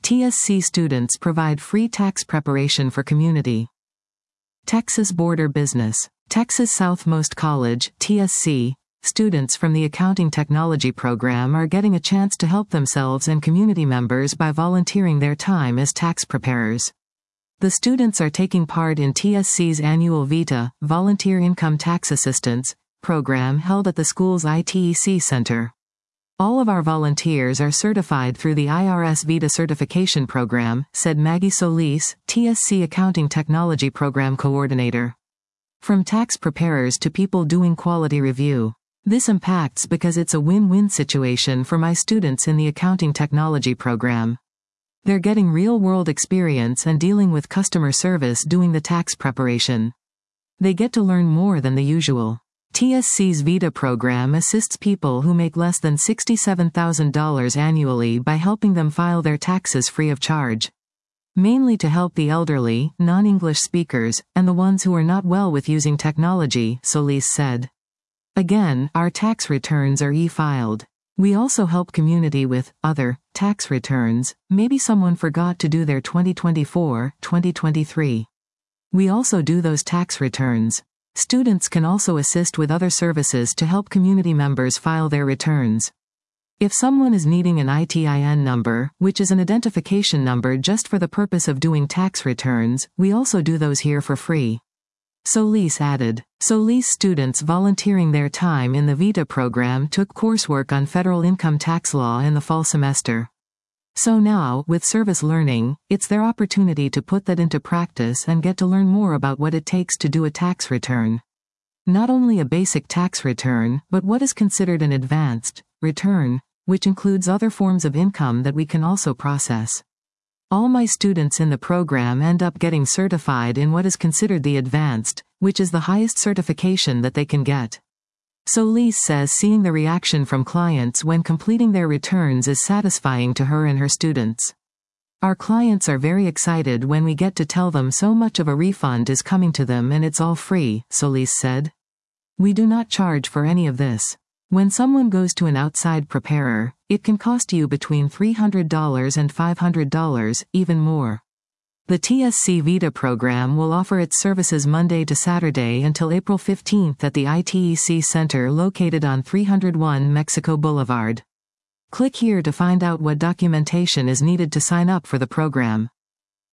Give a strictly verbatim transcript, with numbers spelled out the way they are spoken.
T S C students provide free tax preparation for community. Texas Border Business. Texas Southmost College, T S C, students from the Accounting Technology program are getting a chance to help themselves and community members by volunteering their time as tax preparers. The students are taking part in T S C's annual VITA, Volunteer Income Tax Assistance, program held at the school's I T E C Center. All of our volunteers are certified through the I R S VITA certification program, said Maggie Solis, T S C Accounting Technology Program Coordinator. From tax preparers to people doing quality review. This impacts because it's a win-win situation for my students in the Accounting Technology program. They're getting real-world experience and dealing with customer service doing the tax preparation. They get to learn more than the usual. T S C's VITA program assists people who make less than sixty-seven thousand dollars annually by helping them file their taxes free of charge. Mainly to help the elderly, non-English speakers, and the ones who are not well with using technology, Solis said. Again, our tax returns are e-filed. We also help community with other tax returns. Maybe someone forgot to do their twenty twenty-four, twenty twenty-three. We also do those tax returns. Students can also assist with other services to help community members file their returns. If someone is needing an I T I N number, which is an identification number just for the purpose of doing tax returns, we also do those here for free. Solis added. Solis students volunteering their time in the VITA program took coursework on federal income tax law in the fall semester. So now, with service learning, it's their opportunity to put that into practice and get to learn more about what it takes to do a tax return. Not only a basic tax return, but what is considered an advanced return, which includes other forms of income that we can also process. All my students in the program end up getting certified in what is considered the advanced, which is the highest certification that they can get. Solis says seeing the reaction from clients when completing their returns is satisfying to her and her students. Our clients are very excited when we get to tell them so much of a refund is coming to them and it's all free, Solis said. We do not charge for any of this. When someone goes to an outside preparer, it can cost you between three hundred dollars and five hundred dollars, even more. The T S C VITA program will offer its services Monday to Saturday until April fifteenth at the I T E C Center located on three oh one Mexico Boulevard. Click here to find out what documentation is needed to sign up for the program.